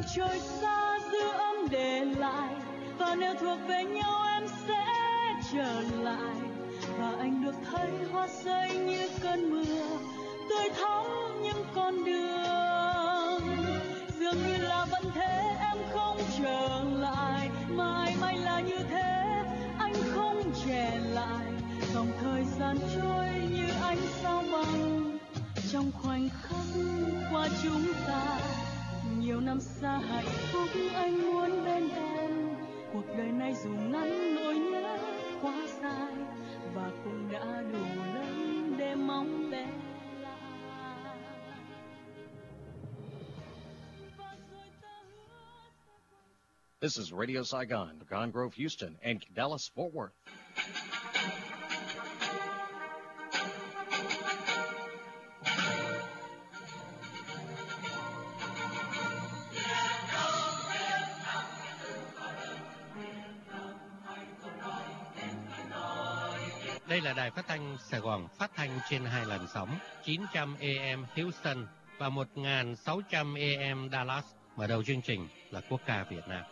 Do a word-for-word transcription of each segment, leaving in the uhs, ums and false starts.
trời xa dư âm để lại, và nếu thuộc về nhau em sẽ trở lại, và anh được thấy hoa rơi như cơn mưa tươi thắm những con đường. Dường như là vẫn thế, em không trở lại, mãi mãi là như thế, anh không trẻ lại. Dòng thời gian trôi như ánh sao băng trong khoảnh khắc qua chúng ta. Nhiều năm xa hạnh phúc anh muốn bên em, cuộc đời này dù ngắn nỗi nhớ quá dài, và cũng đã đủ lớn để mong bé. This is Radio Saigon, Pecan Grove, Houston, and Dallas, Fort Worth. Đây là đài phát thanh Sài Gòn, phát thanh trên hai làn sóng chín trăm A M Houston và một nghìn sáu trăm A M Dallas. Mở đầu chương trình là quốc ca Việt Nam.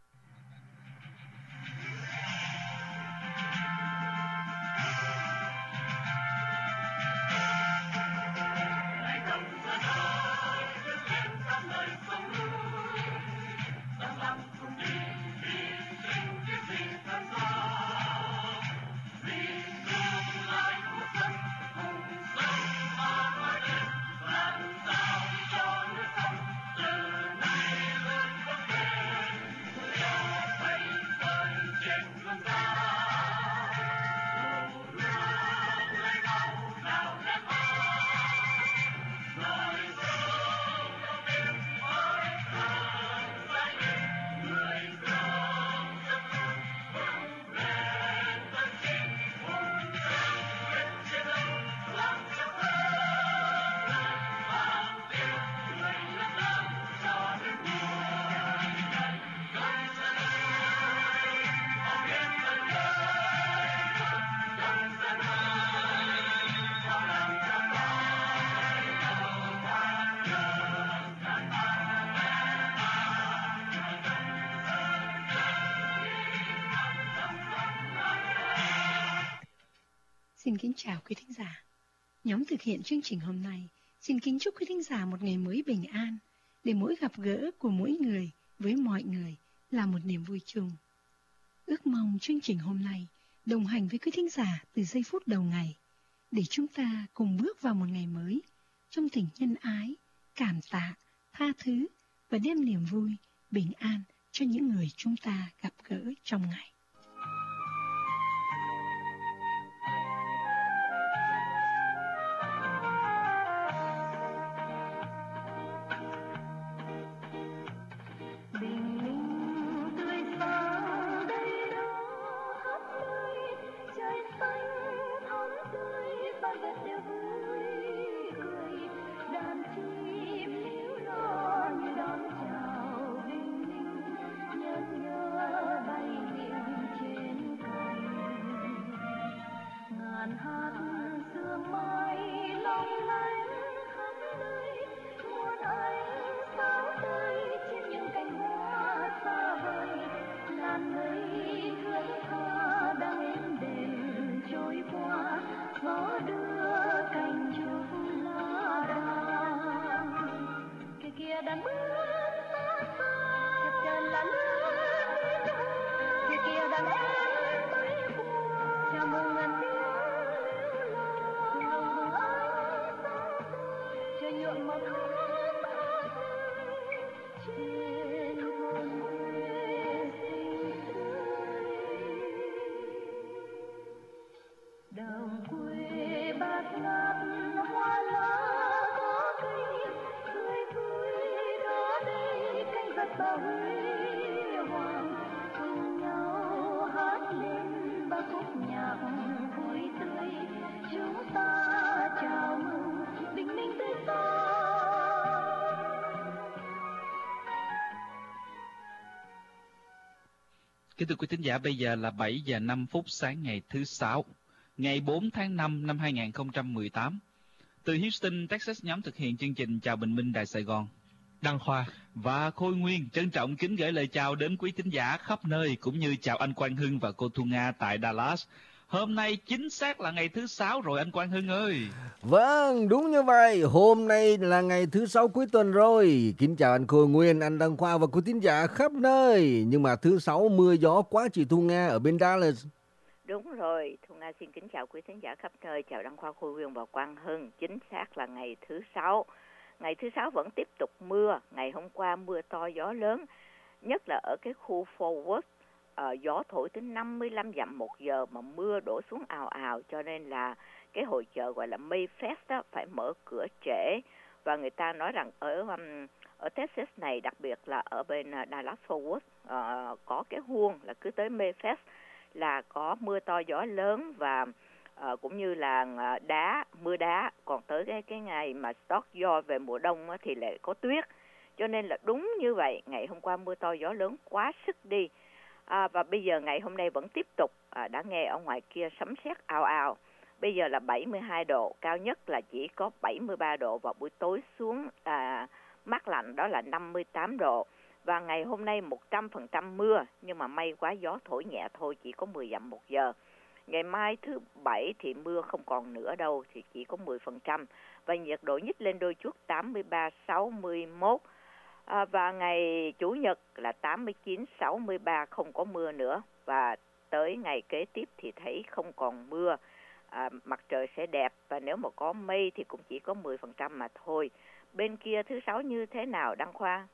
Xin kính chào quý thính giả. Nhóm thực hiện chương trình hôm nay xin kính chúc quý thính giả một ngày mới bình an, để mỗi gặp gỡ của mỗi người với mọi người là một niềm vui chung. Ước mong chương trình hôm nay đồng hành với quý thính giả từ giây phút đầu ngày, để chúng ta cùng bước vào một ngày mới trong tình nhân ái, cảm tạ, tha thứ và đem niềm vui, bình an cho những người chúng ta gặp gỡ trong ngày. Kính thưa quý thính giả, bây giờ là bảy giờ năm phút sáng ngày thứ Sáu, ngày bốn tháng năm năm hai nghìn không trăm mười tám. Từ Houston, Texas, nhóm thực hiện chương trình Chào Bình Minh Đài Sài Gòn. Đăng Khoa và Khôi Nguyên trân trọng kính gửi lời chào đến quý thính giả khắp nơi, cũng như chào anh Quang Hưng và cô Thu Nga tại Dallas. Hôm nay chính xác là ngày thứ sáu rồi anh Quang Hưng ơi. Vâng, đúng như vậy. Hôm nay là ngày thứ sáu cuối tuần rồi. Kính chào anh Khôi Nguyên, anh Đăng Khoa và quý thính giả khắp nơi. Nhưng mà thứ sáu mưa gió quá chị Thu Nga ở bên Dallas. Đúng rồi, Thu Nga xin kính chào quý thính giả khắp nơi, chào Đăng Khoa, Khôi Nguyên và Quang Hưng. Chính xác là ngày thứ sáu. Ngày thứ sáu vẫn tiếp tục mưa. Ngày hôm qua mưa to gió lớn, nhất là ở cái khu Fort Worth. Uh, gió thổi tới năm mươi lăm dặm một giờ mà mưa đổ xuống ào ào, cho nên là cái hội chợ gọi là Mayfest đó phải mở cửa trễ. Và người ta nói rằng ở um, ở Texas này, đặc biệt là ở bên uh, Dallas Fort Worth, uh, có cái huông là cứ tới Mayfest là có mưa to gió lớn và uh, cũng như là uh, đá mưa đá. Còn tới cái cái ngày mà Stock Yaw về mùa đông uh, thì lại có tuyết. Cho nên là đúng như vậy, ngày hôm qua mưa to gió lớn quá sức đi. À, và bây giờ ngày hôm nay vẫn tiếp tục, à, đã nghe ở ngoài kia sấm sét ào ào. Bây giờ là bảy mươi hai độ, cao nhất là chỉ có bảy mươi ba độ, và buổi tối xuống à, mát lạnh đó là năm mươi tám độ. Và ngày hôm nay một trăm phần trăm mưa, nhưng mà may quá gió thổi nhẹ thôi, chỉ có mười dặm một giờ. Ngày mai thứ bảy thì mưa không còn nữa đâu, thì chỉ có mười phần trăm. Và nhiệt độ nhích lên đôi chút, tám mươi ba, sáu mươi mốt. À, và ngày Chủ nhật là tám mươi chín, sáu mươi ba, không có mưa nữa. Và tới ngày kế tiếp thì thấy không còn mưa, à, mặt trời sẽ đẹp. Và nếu mà có mây thì cũng chỉ có mười phần trăm mà thôi. Bên kia thứ sáu như thế nào Đăng Khoa?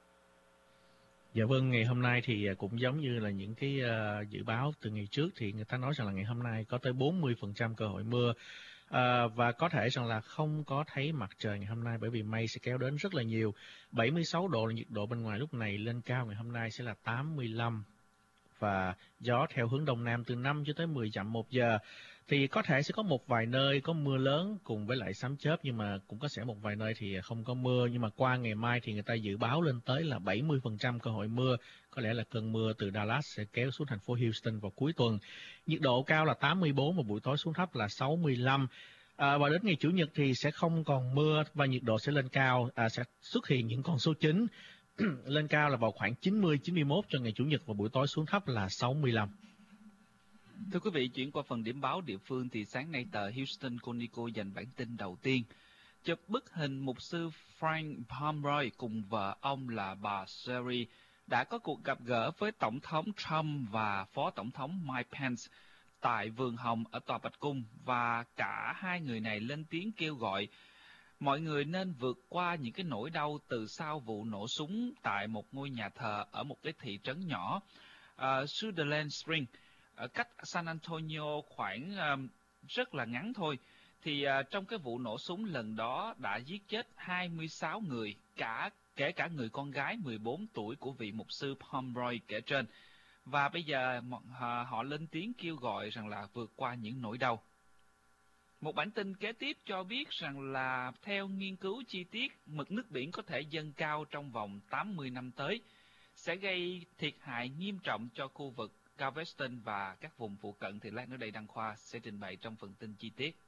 Dạ vâng, ngày hôm nay thì cũng giống như là những cái uh, dự báo từ ngày trước, thì người ta nói rằng là ngày hôm nay có tới bốn mươi phần trăm cơ hội mưa. À, và có thể rằng là không có thấy mặt trời ngày hôm nay, bởi vì mây sẽ kéo đến rất là nhiều. bảy mươi sáu độ là nhiệt độ bên ngoài lúc này, lên cao ngày hôm nay sẽ là tám mươi lăm. Và gió theo hướng đông nam từ năm cho tới mười dặm một giờ. Thì có thể sẽ có một vài nơi có mưa lớn cùng với lại sấm chớp, nhưng mà cũng có sẽ một vài nơi thì không có mưa. Nhưng mà qua ngày mai thì người ta dự báo lên tới là bảy mươi phần trăm cơ hội mưa. Có lẽ là cơn mưa từ Dallas sẽ kéo xuống thành phố Houston vào cuối tuần. Nhiệt độ cao là tám mươi bốn và buổi tối xuống thấp là sáu mươi lăm. À, và đến ngày Chủ nhật thì sẽ không còn mưa và nhiệt độ sẽ lên cao, à, sẽ xuất hiện những con số chín. Lên cao là vào khoảng chín mươi, chín mươi mốt cho ngày Chủ nhật, và buổi tối xuống thấp là sáu mươi lăm. Thưa quý vị, chuyển qua phần điểm báo địa phương thì sáng nay tờ Houston Chronicle dành bản tin đầu tiên. Chụp bức hình mục sư Frank Pomeroy cùng vợ ông là bà Sherry đã có cuộc gặp gỡ với Tổng thống Trump và Phó Tổng thống Mike Pence tại vườn hồng ở Tòa Bạch Cung, và cả hai người này lên tiếng kêu gọi mọi người nên vượt qua những cái nỗi đau từ sau vụ nổ súng tại một ngôi nhà thờ ở một cái thị trấn nhỏ, uh, Sutherland Springs, ở cách San Antonio khoảng uh, rất là ngắn thôi. Thì uh, trong cái vụ nổ súng lần đó đã giết chết hai mươi sáu người, cả kể cả người con gái mười bốn tuổi của vị mục sư Pomeroy kể trên. Và bây giờ uh, họ lên tiếng kêu gọi rằng là vượt qua những nỗi đau. Một bản tin kế tiếp cho biết rằng là theo nghiên cứu chi tiết, mực nước biển có thể dâng cao trong vòng tám mươi năm tới, sẽ gây thiệt hại nghiêm trọng cho khu vực Galveston và các vùng phụ cận. Thì lát nữa đây Đăng Khoa sẽ trình bày trong phần tin chi tiết.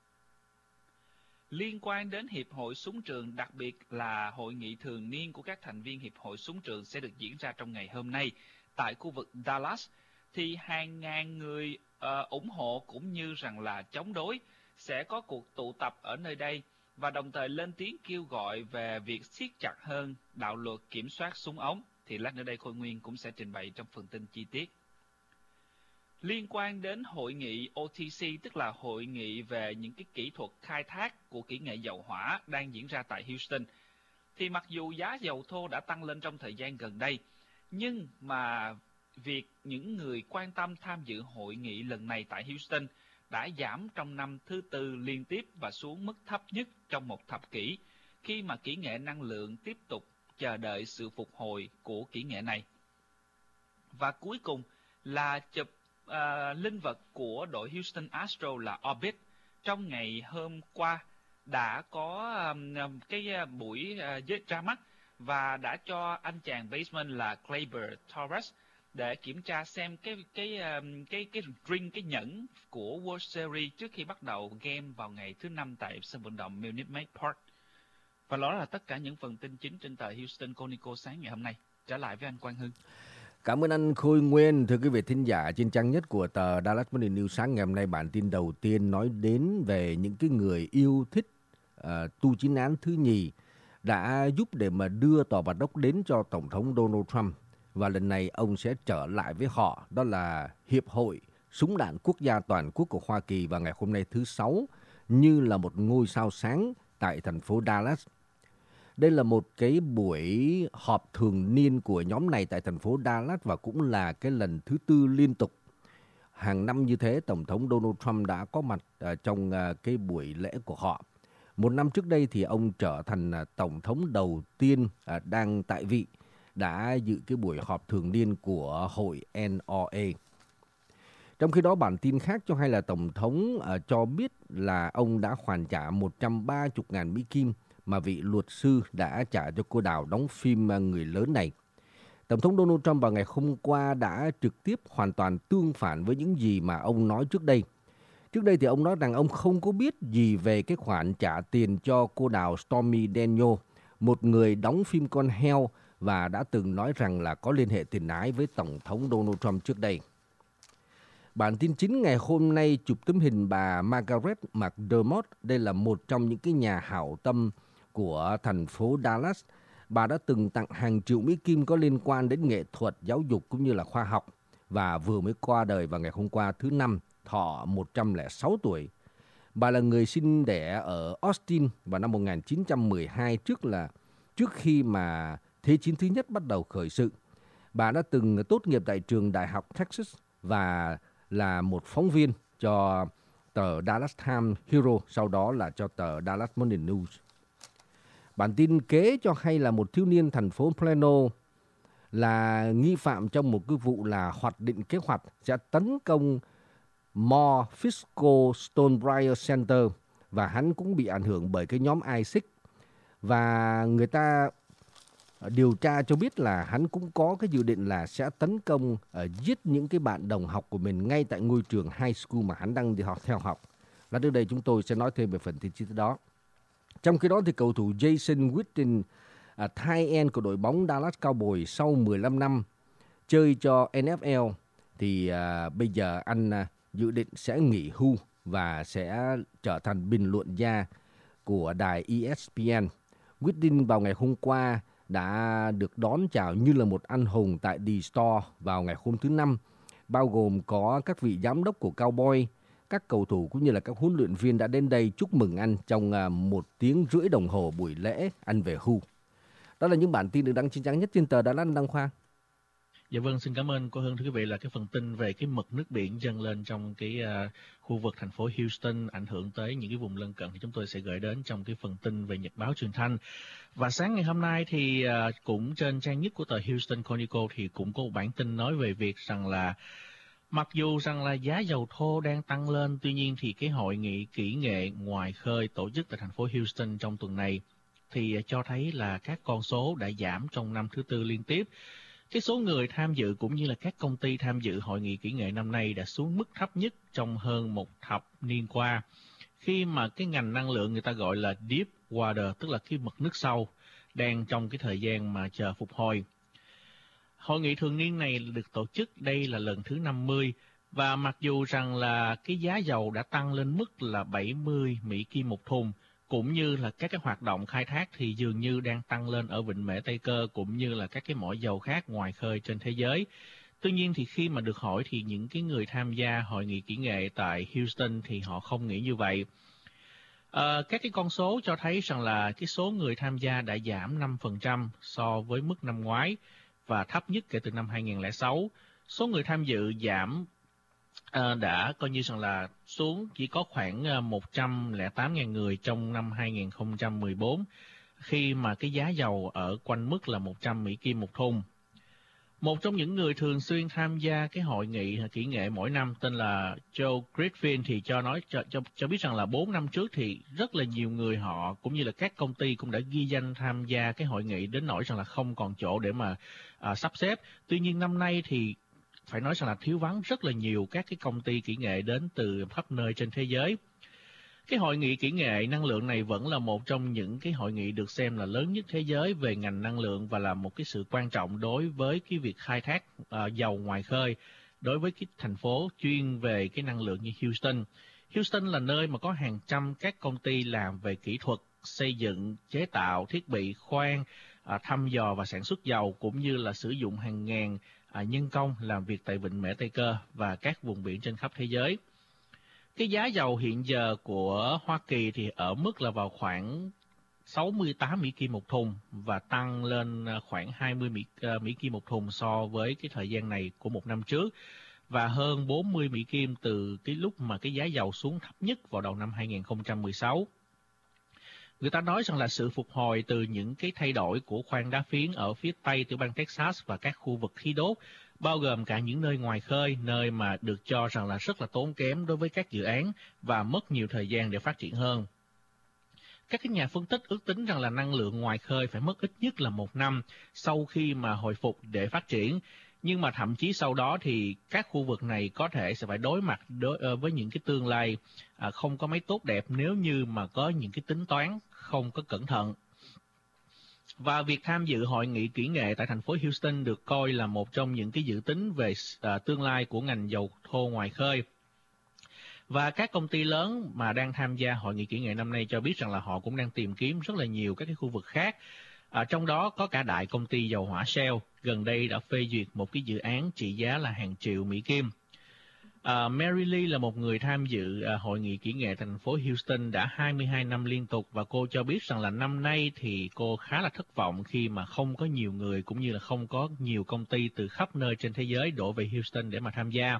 Liên quan đến Hiệp hội Súng trường, đặc biệt là hội nghị thường niên của các thành viên Hiệp hội Súng trường sẽ được diễn ra trong ngày hôm nay tại khu vực Dallas, thì hàng ngàn người uh, ủng hộ cũng như rằng là chống đối sẽ có cuộc tụ tập ở nơi đây, và đồng thời lên tiếng kêu gọi về việc siết chặt hơn đạo luật kiểm soát súng ống. Thì lát nữa đây Khôi Nguyên cũng sẽ trình bày trong phần tin chi tiết. Liên quan đến hội nghị O T C, tức là hội nghị về những cái kỹ thuật khai thác của kỹ nghệ dầu hỏa đang diễn ra tại Houston, thì mặc dù giá dầu thô đã tăng lên trong thời gian gần đây, nhưng mà việc những người quan tâm tham dự hội nghị lần này tại Houston đã giảm trong năm thứ tư liên tiếp và xuống mức thấp nhất trong một thập kỷ, khi mà kỹ nghệ năng lượng tiếp tục chờ đợi sự phục hồi của kỹ nghệ này. Và cuối cùng là chụp uh, linh vật của đội Houston Astros là Orbit. Trong ngày hôm qua đã có um, cái buổi uh, ra mắt và đã cho anh chàng baseman là Gleyber Torres để kiểm tra xem cái cái cái cái ring, cái nhẫn của World Series trước khi bắt đầu game vào ngày thứ năm tại sân vận động Minute Maid Park. Và đó là tất cả những phần tin chính trên tờ Houston Chronicle sáng ngày hôm nay. Trở lại với anh Quang Hưng. Cảm ơn anh Khôi Nguyên. Thưa quý vị thính giả, trên trang nhất của tờ Dallas Morning News sáng ngày hôm nay, bản tin đầu tiên nói đến về những cái người yêu thích uh, tu chính án thứ nhì đã giúp để mà đưa tòa bạch ốc đến cho Tổng thống Donald Trump. Và lần này ông sẽ trở lại với họ, đó là Hiệp hội Súng đạn Quốc gia Toàn quốc của Hoa Kỳ vào ngày hôm nay thứ Sáu, như là một ngôi sao sáng tại thành phố Dallas. Đây là một cái buổi họp thường niên của nhóm này tại thành phố Dallas và cũng là cái lần thứ tư liên tục. Hàng năm như thế, Tổng thống Donald Trump đã có mặt trong cái buổi lễ của họ. Một năm trước đây thì ông trở thành Tổng thống đầu tiên đang tại vị, đã dự cái buổi họp thường niên của hội N R A. Trong khi đó, bản tin khác cho hay là Tổng thống uh, cho biết là ông đã hoàn trả một trăm ba mươi nghìn Mỹ Kim mà vị luật sư đã trả cho cô đào đóng phim uh, người lớn này. Tổng thống Donald Trump vào ngày hôm qua đã trực tiếp hoàn toàn tương phản với những gì mà ông nói trước đây. Trước đây thì ông nói rằng ông không có biết gì về cái khoản trả tiền cho cô đào Stormy Daniels, một người đóng phim con heo và đã từng nói rằng là có liên hệ tình ái với Tổng thống Donald Trump trước đây. Bản tin chính ngày hôm nay chụp tấm hình bà Margaret McDermott. Đây là một trong những cái nhà hảo tâm của thành phố Dallas. Bà đã từng tặng hàng triệu Mỹ Kim có liên quan đến nghệ thuật, giáo dục cũng như là khoa học và vừa mới qua đời vào ngày hôm qua thứ Năm, thọ một trăm lẻ sáu tuổi. Bà là người sinh đẻ ở Austin vào năm một nghìn chín trăm mười hai, trước là trước khi mà Thế chiến thứ nhất bắt đầu khởi sự. Bà đã từng tốt nghiệp tại trường Đại học Texas và là một phóng viên cho tờ Dallas Times Hero, sau đó là cho tờ Dallas Morning News. Bản tin kế cho hay là một thiếu niên thành phố Plano là nghi phạm trong một cái vụ là hoạch định kế hoạch sẽ tấn công More Fiscal Stonebriar Center, và hắn cũng bị ảnh hưởng bởi cái nhóm ISIS. Và người ta điều tra cho biết là hắn cũng có cái dự định là sẽ tấn công, uh, giết những cái bạn đồng học của mình ngay tại ngôi trường high school mà hắn đang đi học theo học. Và trước đây chúng tôi sẽ nói thêm về phần tin chi tiết đó. Trong khi đó thì cầu thủ Jason Witten, uh, tight end của đội bóng Dallas Cowboys, sau mười lăm năm chơi cho N F L thì uh, bây giờ anh uh, dự định sẽ nghỉ hưu và sẽ trở thành bình luận gia của đài E S P N. Witten vào ngày hôm qua đã được đón chào như là một anh hùng tại The Store vào ngày hôm thứ Năm, bao gồm có các vị giám đốc của Cowboy, các cầu thủ cũng như là các huấn luyện viên đã đến đây chúc mừng anh trong một tiếng rưỡi đồng hồ buổi lễ anh về hưu. Đó là những bản tin được đăng trên trang nhất trên tờ Đà Lạt Đăng Khoa. Dạ vâng, xin cảm ơn cô Hương. Thưa quý vị, là cái phần tin về cái mực nước biển dâng lên trong cái uh, khu vực thành phố Houston ảnh hưởng tới những cái vùng lân cận thì chúng tôi sẽ gửi đến trong cái phần tin về nhật báo truyền thanh. Và sáng ngày hôm nay thì uh, cũng trên trang nhất của tờ Houston Chronicle thì cũng có một bản tin nói về việc rằng là mặc dù rằng là giá dầu thô đang tăng lên, tuy nhiên thì cái hội nghị kỹ nghệ ngoài khơi tổ chức tại thành phố Houston trong tuần này thì uh, cho thấy là các con số đã giảm trong năm thứ tư liên tiếp. Cái số người tham dự cũng như là các công ty tham dự hội nghị kỹ nghệ năm nay đã xuống mức thấp nhất trong hơn một thập niên qua, khi mà cái ngành năng lượng người ta gọi là deep water, tức là cái mực nước sâu, đang trong cái thời gian mà chờ phục hồi. Hội nghị thường niên này được tổ chức đây là lần thứ năm mươi, và mặc dù rằng là cái giá dầu đã tăng lên mức là bảy mươi Mỹ Kim một thùng, cũng như là các cái hoạt động khai thác thì dường như đang tăng lên ở vịnh Mễ Tây Cơ cũng như là các cái mỏ dầu khác ngoài khơi trên thế giới. Tuy nhiên thì khi mà được hỏi thì những cái người tham gia hội nghị kỹ nghệ tại Houston thì họ không nghĩ như vậy. À, các cái con số cho thấy rằng là cái số người tham gia đã giảm năm phần trăm so với mức năm ngoái và thấp nhất kể từ năm hai nghìn không trăm lẻ sáu. Số người tham dự giảm À, đã coi như rằng là xuống chỉ có khoảng một trăm lẻ tám nghìn người trong năm hai nghìn không trăm mười bốn, khi mà cái giá dầu ở quanh mức là một trăm Mỹ Kim một thùng. Một trong những người thường xuyên tham gia cái hội nghị kỹ nghệ mỗi năm tên là Joe Griffin thì cho nói cho, cho, cho biết rằng là bốn năm trước thì rất là nhiều người họ cũng như là các công ty cũng đã ghi danh tham gia cái hội nghị đến nỗi rằng là không còn chỗ để mà à, sắp xếp. Tuy nhiên năm nay thì phải nói rằng là thiếu vắng rất là nhiều các cái công ty kỹ nghệ đến từ khắp nơi trên thế giới. Cái hội nghị kỹ nghệ năng lượng này vẫn là một trong những cái hội nghị được xem là lớn nhất thế giới về ngành năng lượng và là một cái sự quan trọng đối với cái việc khai thác uh, dầu ngoài khơi đối với cái thành phố chuyên về cái năng lượng như Houston. Houston là nơi mà có hàng trăm các công ty làm về kỹ thuật, xây dựng, chế tạo, thiết bị, khoan, uh, thăm dò và sản xuất dầu cũng như là sử dụng hàng ngàn uh, nhân công làm việc tại vịnh Mễ Tây Cơ và các vùng biển trên khắp thế giới. Cái giá dầu hiện giờ của Hoa Kỳ thì ở mức là vào khoảng sáu mươi tám Mỹ Kim một thùng và tăng lên khoảng hai mươi Mỹ, uh, Mỹ Kim một thùng so với cái thời gian này của một năm trước và hơn bốn mươi Mỹ Kim từ cái lúc mà cái giá dầu xuống thấp nhất vào đầu năm hai nghìn không trăm mười sáu. Người ta nói rằng là sự phục hồi từ những cái thay đổi của khoan đá phiến ở phía tây tiểu bang Texas và các khu vực khí đốt, bao gồm cả những nơi ngoài khơi, nơi mà được cho rằng là rất là tốn kém đối với các dự án và mất nhiều thời gian để phát triển hơn. Các cái nhà phân tích ước tính rằng là năng lượng ngoài khơi phải mất ít nhất là một năm sau khi mà hồi phục để phát triển. Nhưng mà thậm chí sau đó thì các khu vực này có thể sẽ phải đối mặt đối, với những cái tương lai à, không có mấy tốt đẹp nếu như mà có những cái tính toán không có cẩn thận. Và việc tham dự hội nghị kỹ nghệ tại thành phố Houston được coi là một trong những cái dự tính về à, tương lai của ngành dầu thô ngoài khơi. Và các công ty lớn mà đang tham gia hội nghị kỹ nghệ năm nay cho biết rằng là họ cũng đang tìm kiếm rất là nhiều các cái khu vực khác. À, trong đó có cả đại công ty dầu hỏa Shell, gần đây đã phê duyệt một cái dự án trị giá là hàng triệu Mỹ Kim. À, Mary Lee là một người tham dự à, hội nghị kỹ nghệ thành phố Houston đã hai mươi hai năm liên tục và cô cho biết rằng là năm nay thì cô khá là thất vọng khi mà không có nhiều người cũng như là không có nhiều công ty từ khắp nơi trên thế giới đổ về Houston để mà tham gia.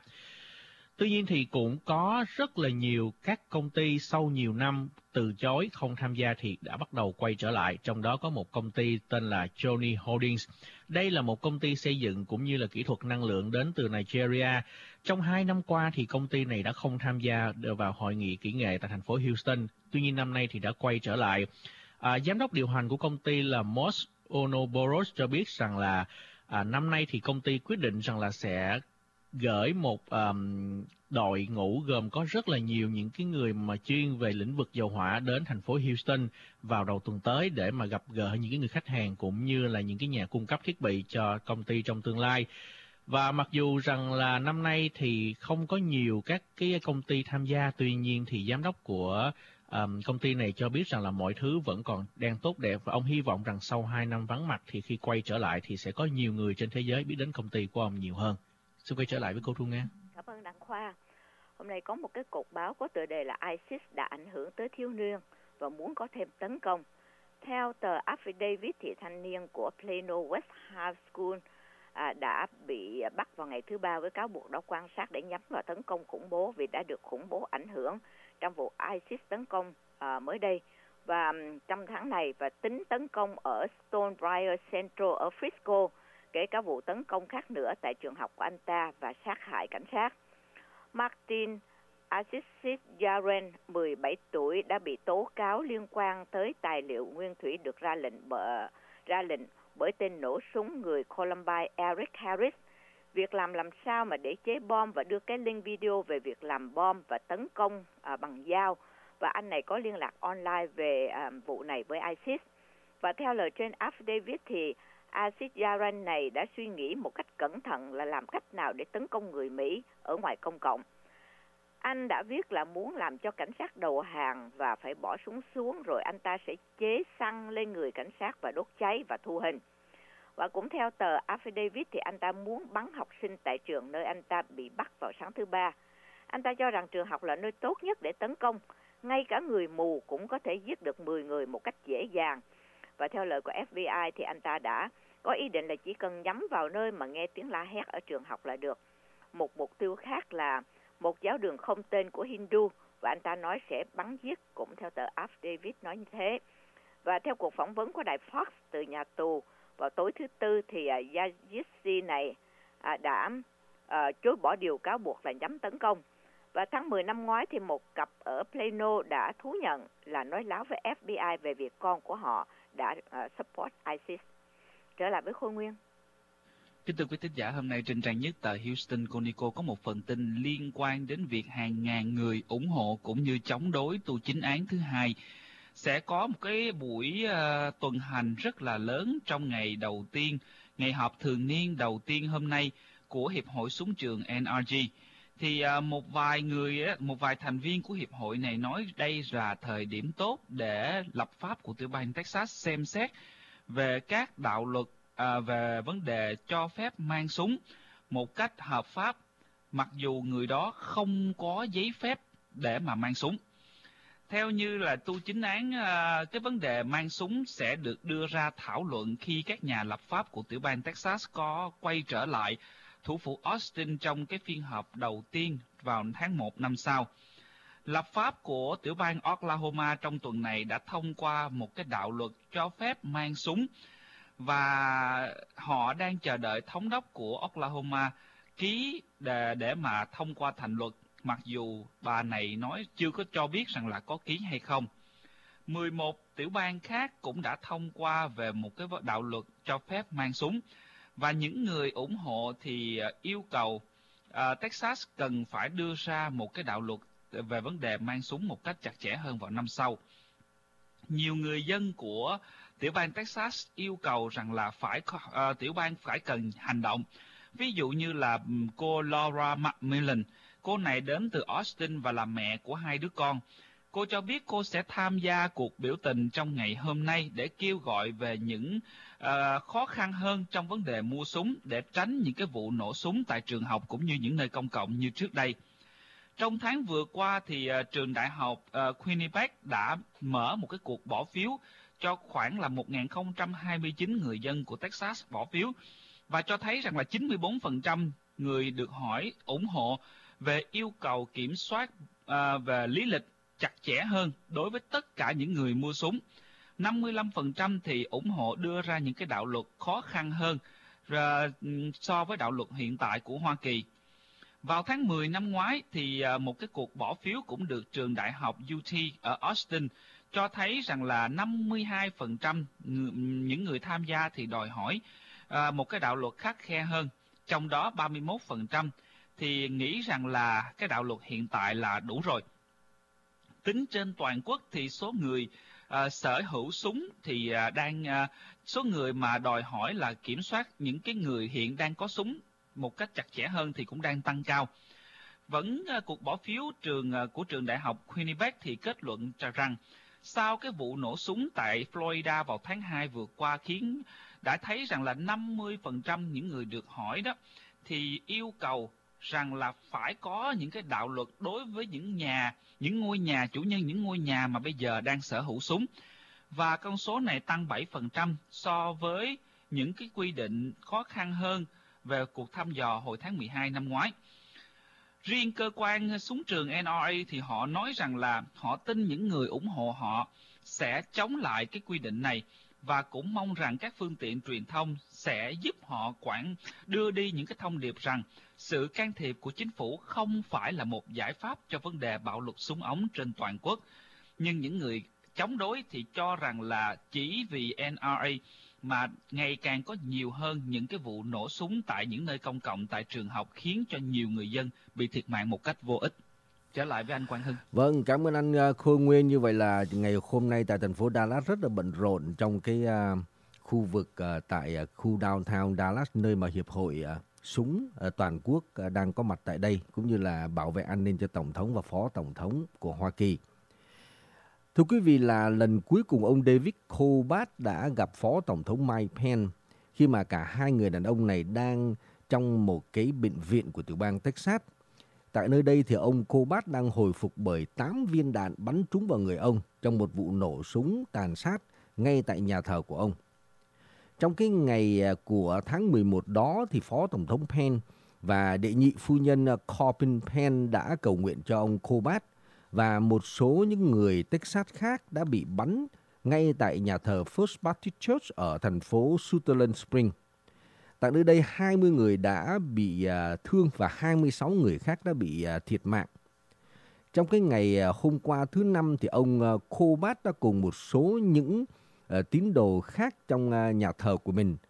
Tuy nhiên thì cũng có rất là nhiều các công ty sau nhiều năm từ chối không tham gia thì đã bắt đầu quay trở lại, trong đó có một công ty tên là Johnny Holdings. Đây là một công ty xây dựng cũng như là kỹ thuật năng lượng đến từ Nigeria. Trong hai năm qua thì công ty này đã không tham gia vào hội nghị kỹ nghệ tại thành phố Houston, tuy nhiên năm nay thì đã quay trở lại. À, giám đốc điều hành của công ty là Moss Onoboros cho biết rằng là à, năm nay thì công ty quyết định rằng là sẽ gửi một um, đội ngũ gồm có rất là nhiều những cái người mà chuyên về lĩnh vực dầu hỏa đến thành phố Houston vào đầu tuần tới để mà gặp gỡ những cái người khách hàng cũng như là những cái nhà cung cấp thiết bị cho công ty trong tương lai. Và mặc dù rằng là năm nay thì không có nhiều các cái công ty tham gia, tuy nhiên thì giám đốc của um, công ty này cho biết rằng là mọi thứ vẫn còn đang tốt đẹp và ông hy vọng rằng sau hai năm vắng mặt thì khi quay trở lại thì sẽ có nhiều người trên thế giới biết đến công ty của ông nhiều hơn. Xin quay trở lại với cô Thu Nga. Cảm ơn Đặng Khoa. Hôm nay có một cái cột báo có tựa đề là ISIS đã ảnh hưởng tới thiếu niên và muốn có thêm tấn công. Theo tờ Affidavit thì thanh niên của Plano West High School à, đã bị bắt vào ngày thứ ba với cáo buộc đó quan sát để nhắm vào tấn công khủng bố vì đã được khủng bố ảnh hưởng trong vụ ISIS tấn công à, mới đây. Và um, trong tháng này và tính tấn công ở Stonebriar Central ở Frisco, kể cả vụ tấn công khác nữa tại trường học của anh ta và sát hại cảnh sát. Martin Aziz Yaren, mười bảy tuổi, đã bị tố cáo liên quan tới tài liệu nguyên thủy được ra lệnh bởi, ra lệnh bởi tên nổ súng người Columbine Eric Harris. Việc làm làm sao mà để chế bom và đưa cái link video về việc làm bom và tấn công à, bằng dao. Và anh này có liên lạc online về à, vụ này với ISIS. Và theo lời trên affidavit thì Aziz Yaren này đã suy nghĩ một cách cẩn thận là làm cách nào để tấn công người Mỹ ở ngoài công cộng. Anh đã viết là muốn làm cho cảnh sát đầu hàng và phải bỏ súng xuống, rồi anh ta sẽ chế xăng lên người cảnh sát và đốt cháy và thu hình. Và cũng theo tờ affidavit thì anh ta muốn bắn học sinh tại trường nơi anh ta bị bắt vào sáng thứ ba. Anh ta cho rằng trường học là nơi tốt nhất để tấn công. Ngay cả người mù cũng có thể giết được mười người một cách dễ dàng. Và theo lời của F B I thì anh ta đã có ý định là chỉ cần nhắm vào nơi mà nghe tiếng la hét ở trường học là được. Một mục tiêu khác là một giáo đường không tên của Hindu, và anh ta nói sẽ bắn giết, cũng theo tờ affidavit nói như thế. Và theo cuộc phỏng vấn của đài Fox từ nhà tù vào tối thứ Tư thì uh, Yazidi này uh, đã uh, chối bỏ điều cáo buộc là nhắm tấn công. Và tháng mười năm ngoái thì một cặp ở Plano đã thú nhận là nói láo với F B I về việc con của họ đã uh, support ISIS. Trở lại với Khôi Nguyên. Kính thưa quý thính giả, hôm nay trên trang nhất tờ Houston Chronicle có một phần tin liên quan đến việc hàng ngàn người ủng hộ cũng như chống đối tù chính án thứ hai. Sẽ có một cái buổi uh, tuần hành rất là lớn trong ngày đầu tiên, ngày họp thường niên đầu tiên hôm nay của Hiệp hội Súng trường N R G. Thì uh, một vài người, một vài thành viên của hiệp hội này nói đây là thời điểm tốt để lập pháp của tiểu bang Texas xem xét về các đạo luật À, về vấn đề cho phép mang súng một cách hợp pháp, mặc dù người đó không có giấy phép để mà mang súng. Theo như là tu chính án, à, cái vấn đề mang súng sẽ được đưa ra thảo luận khi các nhà lập pháp của tiểu bang Texas có quay trở lại thủ phủ Austin trong cái phiên họp đầu tiên vào tháng một năm sau. Lập pháp của tiểu bang Oklahoma trong tuần này đã thông qua một cái đạo luật cho phép mang súng, và họ đang chờ đợi thống đốc của Oklahoma ký để, để mà thông qua thành luật, mặc dù bà này nói chưa có cho biết rằng là có ký hay không. mười một tiểu bang khác cũng đã thông qua về một cái đạo luật cho phép mang súng, và những người ủng hộ thì yêu cầu uh, Texas cần phải đưa ra một cái đạo luật về vấn đề mang súng một cách chặt chẽ hơn vào năm sau. Nhiều người dân của tiểu bang Texas yêu cầu rằng là phải uh, tiểu bang phải cần hành động. Ví dụ như là cô Laura McMillan, cô này đến từ Austin và là mẹ của hai đứa con. Cô cho biết cô sẽ tham gia cuộc biểu tình trong ngày hôm nay để kêu gọi về những uh, khó khăn hơn trong vấn đề mua súng, để tránh những cái vụ nổ súng tại trường học cũng như những nơi công cộng như trước đây. Trong tháng vừa qua thì uh, trường đại học uh, Quinnipiac đã mở một cái cuộc bỏ phiếu cho khoảng là một nghìn không trăm hai mươi chín người dân của Texas bỏ phiếu, và cho thấy rằng là chín mươi bốn phần trăm người được hỏi ủng hộ về yêu cầu kiểm soát uh, về lý lịch chặt chẽ hơn đối với tất cả những người mua súng. năm mươi lăm phần trăm thì ủng hộ đưa ra những cái đạo luật khó khăn hơn uh, so với đạo luật hiện tại của Hoa Kỳ. Vào tháng mười năm ngoái thì uh, một cái cuộc bỏ phiếu cũng được trường đại học U T ở Austin cho thấy rằng là năm mươi hai phần trăm những người tham gia thì đòi hỏi à, một cái đạo luật khắt khe hơn, trong đó ba mươi mốt phần trăm thì nghĩ rằng là cái đạo luật hiện tại là đủ rồi. Tính trên toàn quốc thì số người à, sở hữu súng thì à, đang à, số người mà đòi hỏi là kiểm soát những cái người hiện đang có súng một cách chặt chẽ hơn thì cũng đang tăng cao. Vẫn à, cuộc bỏ phiếu trường à, của trường đại học Quinnipiac thì kết luận rằng sau cái vụ nổ súng tại Florida vào tháng hai vừa qua khiến đã thấy rằng là năm mươi phần trăm những người được hỏi đó thì yêu cầu rằng là phải có những cái đạo luật đối với những nhà, những ngôi nhà, chủ nhân những ngôi nhà mà bây giờ đang sở hữu súng. Và con số này tăng bảy phần trăm so với những cái quy định khó khăn hơn về cuộc thăm dò hồi tháng mười hai năm ngoái. Riêng cơ quan súng trường N R A thì họ nói rằng là họ tin những người ủng hộ họ sẽ chống lại cái quy định này, và cũng mong rằng các phương tiện truyền thông sẽ giúp họ quản đưa đi những cái thông điệp rằng sự can thiệp của chính phủ không phải là một giải pháp cho vấn đề bạo lực súng ống trên toàn quốc. Nhưng những người chống đối thì cho rằng là chỉ vì N R A mà ngày càng có nhiều hơn những cái vụ nổ súng tại những nơi công cộng, tại trường học, khiến cho nhiều người dân bị thiệt mạng một cách vô ích. Trở lại với anh Quang Hưng. Vâng, cảm ơn anh Khôi Nguyên. Như vậy là ngày hôm nay tại thành phố Dallas rất là bận rộn trong cái uh, khu vực uh, tại uh, khu downtown Dallas, nơi mà Hiệp hội uh, Súng uh, Toàn quốc uh, đang có mặt tại đây, cũng như là bảo vệ an ninh cho Tổng thống và Phó Tổng thống của Hoa Kỳ. Thưa quý vị, là lần cuối cùng ông David Kobach đã gặp Phó Tổng thống Mike Pence khi mà cả hai người đàn ông này đang trong một cái bệnh viện của tiểu bang Texas. Tại nơi đây thì ông Kobach đang hồi phục bởi tám viên đạn bắn trúng vào người ông trong một vụ nổ súng tàn sát ngay tại nhà thờ của ông. Trong cái ngày của tháng mười một đó thì Phó Tổng thống Pence và đệ nhị phu nhân Corbin Pence đã cầu nguyện cho ông Kobach, và một số những người Texas khác đã bị bắn ngay tại nhà thờ First Baptist Church ở thành phố Sutherland Springs. Tại nơi đây, hai mươi người đã bị uh, thương và hai mươi sáu người khác đã bị uh, thiệt mạng. Trong cái ngày uh, hôm qua thứ Năm thì ông uh, Kobach đã cùng một số những uh, tín đồ khác trong uh, nhà thờ của mình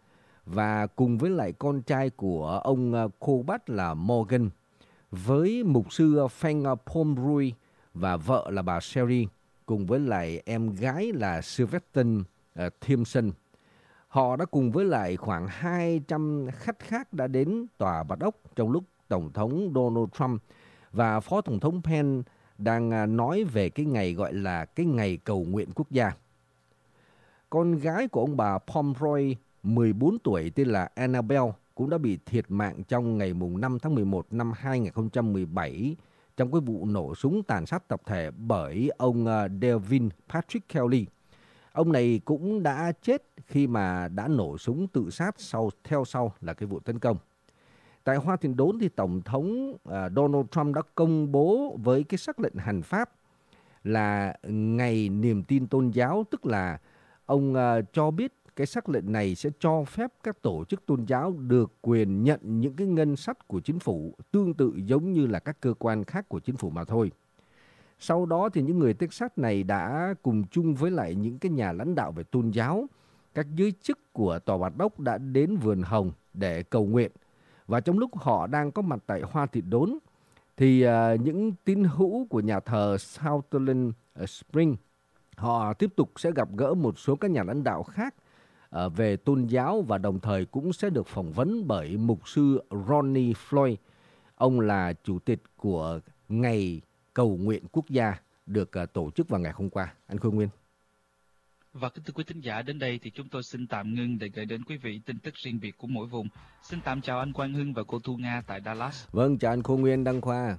và cùng với lại con trai của ông Kobat là Morgan, với mục sư Frank Pomeroy và vợ là bà Sherry, cùng với lại em gái là Sylvester uh, Thimpson. Họ đã cùng với lại khoảng hai trăm khách khác đã đến tòa Bạch Ốc trong lúc Tổng thống Donald Trump và Phó Tổng thống Pence đang nói về cái ngày gọi là cái ngày cầu nguyện quốc gia. Con gái của ông bà Pomeroy, mười bốn tuổi, tên là Annabelle, cũng đã bị thiệt mạng trong ngày năm tháng mười một năm hai nghìn không trăm mười bảy trong cái vụ nổ súng tàn sát tập thể bởi ông Devin Patrick Kelly. Ông này cũng đã chết khi mà đã nổ súng tự sát sau theo sau là cái vụ tấn công. Tại Hoa Thịnh Đốn thì Tổng thống uh, Donald Trump đã công bố với cái sắc lệnh hành pháp là ngày niềm tin tôn giáo, tức là ông uh, cho biết cái sắc lệnh này sẽ cho phép các tổ chức tôn giáo được quyền nhận những cái ngân sách của chính phủ tương tự giống như là các cơ quan khác của chính phủ mà thôi. Sau đó thì những người Texas này đã cùng chung với lại những cái nhà lãnh đạo về tôn giáo, các giới chức của Tòa Bạch Ốc đã đến vườn hồng để cầu nguyện. Và trong lúc họ đang có mặt tại Hoa Thịnh Đốn thì uh, những tín hữu của nhà thờ Sutherland Spring họ tiếp tục sẽ gặp gỡ một số các nhà lãnh đạo khác uh, về tôn giáo và đồng thời cũng sẽ được phỏng vấn bởi mục sư Ronnie Floyd. Ông là chủ tịch của ngày cầu nguyện quốc gia được uh, tổ chức vào ngày hôm qua. Anh Khôi Nguyên. Và kính thưa quý thính giả, đến đây thì chúng tôi xin tạm ngưng để gửi đến quý vị tin tức riêng biệt của mỗi vùng. Xin tạm chào anh Quang Hưng và cô Thu Nga tại Dallas. Vâng, chào anh Khôi Nguyên, Đăng Khoa.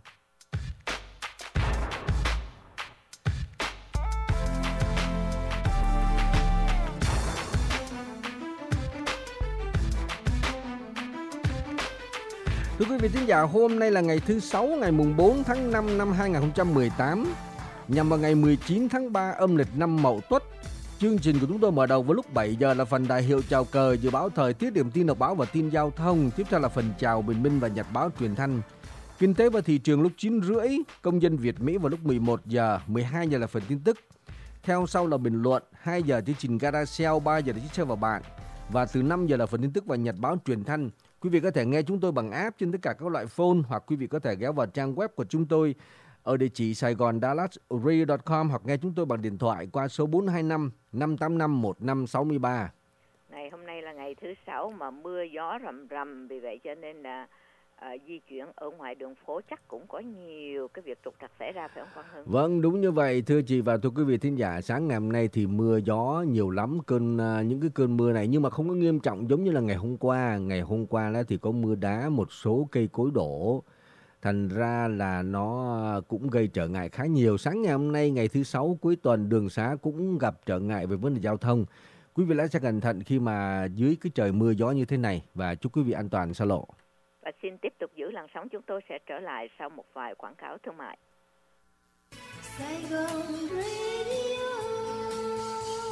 Thưa quý vị thính giả, hôm nay là ngày thứ Sáu, ngày mùng bốn tháng năm năm hai nghìn không trăm mười tám, nhằm vào ngày mười chín tháng ba âm lịch năm Mậu Tuất. Chương trình của chúng tôi mở đầu vào lúc bảy giờ là phần đại hiệu chào cờ, dự báo thời tiết, điểm tin đọc báo và tin giao thông. Tiếp theo là phần chào bình minh và nhật báo truyền thanh. Kinh tế và thị trường lúc chín rưỡi, công dân Việt Mỹ vào lúc mười một giờ, mười hai giờ là phần tin tức. Theo sau là bình luận, hai giờ chương trình Garacel, ba giờ là chiếc xe và bạn. Và từ năm giờ là phần tin tức và nhật báo truyền thanh. Quý vị có thể nghe chúng tôi bằng app trên tất cả các loại phone, hoặc quý vị có thể ghé vào trang web của chúng tôi ở địa chỉ sài gòn dallas radio chấm com, hoặc nghe chúng tôi bằng điện thoại qua số bốn hai năm năm tám năm một năm sáu ba. Ngày hôm nay là ngày thứ Sáu mà mưa gió rầm rầm, vì vậy cho nên là uh, di chuyển ở ngoài đường phố chắc cũng có nhiều cái việc trục trặc xảy ra, phải không Quang Hưng? Vâng, đúng như vậy thưa chị và thưa quý vị thính giả. Sáng ngày hôm nay thì mưa gió nhiều lắm, cơn uh, những cái cơn mưa này nhưng mà không có nghiêm trọng giống như là ngày hôm qua. Ngày hôm qua đó thì có mưa đá, một số cây cối đổ. Thành ra là nó cũng gây trở ngại khá nhiều. Sáng ngày hôm nay, ngày thứ Sáu cuối tuần, đường xá cũng gặp trở ngại về vấn đề giao thông. Quý vị lái xe cẩn thận khi mà dưới cái trời mưa gió như thế này, và chúc quý vị an toàn xa lộ. Và xin tiếp tục giữ làn sóng, chúng tôi sẽ trở lại sau một vài quảng cáo thương mại. Sài Gòn